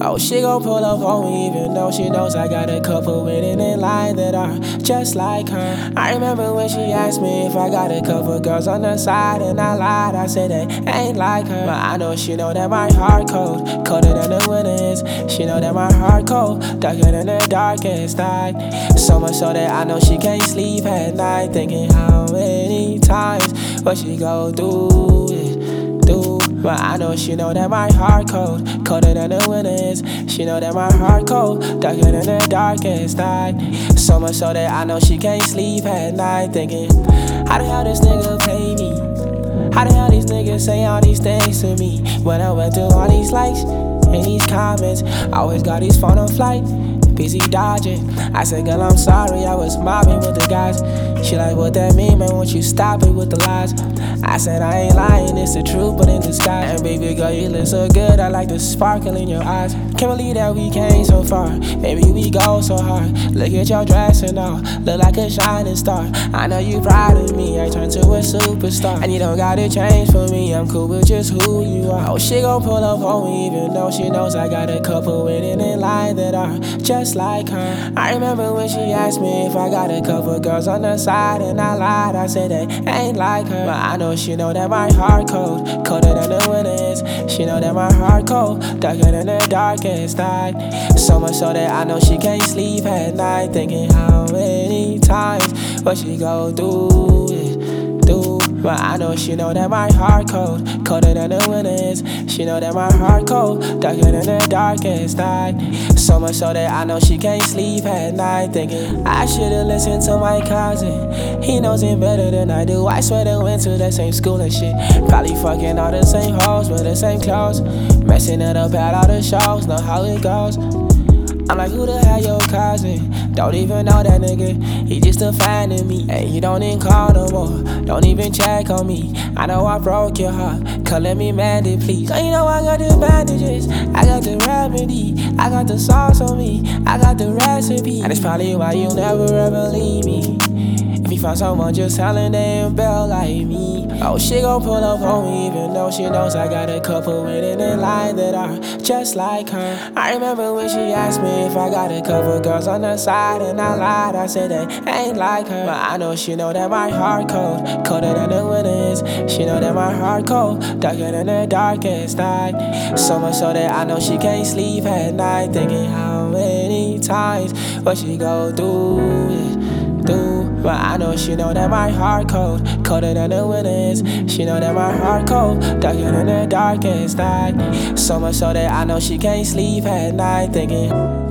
Oh, she gon' pull up on me even though she knows I got a couple women in line that are just like her. I remember when she asked me if I got a couple girls on the side, and I lied, I said they ain't like her. But I know she know that my heart cold, colder than the winter is. She know that my heart cold, darker than the darkest night. So much so that I know she can't sleep at night, thinking how many times what she go through it, do. But I know she know that my heart cold, colder than the winter is. She know that my heart cold, darker than the darkest night. So much so that I know she can't sleep at night, thinking, how the hell this nigga pay me? How the hell these niggas say all these things to me? When I went through all these likes and these comments, I always got these phone on flight, busy dodging. I said, girl, I'm sorry, I was mobbing with the guys. She like, what that mean, man? Won't you stop it with the lies? I said, I ain't lying, it's the truth, but in disguise. And baby girl, you look so good, I like the sparkle in your eyes. Can't believe that we came so far, maybe we go so hard. Look at your dress and all, look like a shining star. I know you proud of me, I turned to a superstar. And you don't gotta change for me, I'm cool with just who you are. Oh, she gon' pull up on me even though she knows I got a couple women in line that are just like her. I remember when she asked me if I got a couple girls on the side, and I lied, I said they ain't like her. But I know she know that my heart cold, colder than the winter is. She know that my heart cold, darker than the darkest night. So much so that I know she can't sleep at night, thinking how many times what she go through it, do. But I know she know that my heart cold, colder than the winter is. She know that my heart cold, darker than the darkest night. So much so that I know she can't sleep at night, thinking I should've listened to my cousin. He knows it better than I do. I swear they went to the same school and shit. Probably fucking all the same hoes with the same clothes, messing it up at all the shows, know how it goes. I'm like, who the hell your cousin? Don't even know that nigga, he just a fan of me. And you don't even call no more, don't even check on me. I know I broke your heart, come let me mend it please. Cause you know I got the bandages, I got the remedy, I got the sauce on me, I got the recipe. And it's probably why you'll never ever leave me. If you find someone just selling damn bell like me. Oh, she gon' pull up on me even though she knows I got a couple women in line that are just like her. I remember when she asked me if I got a couple girls on the side, and I lied, I said they ain't like her. But I know she know that my heart cold, colder than the winter is. She know that my heart cold, darker than the darkest night. So much so that I know she can't sleep at night, thinking how many times what she go through it, do. But I know she know that my heart cold, colder than the winter is. She know that my heart cold, darker than the darkest night. So much so that I know she can't sleep at night, thinking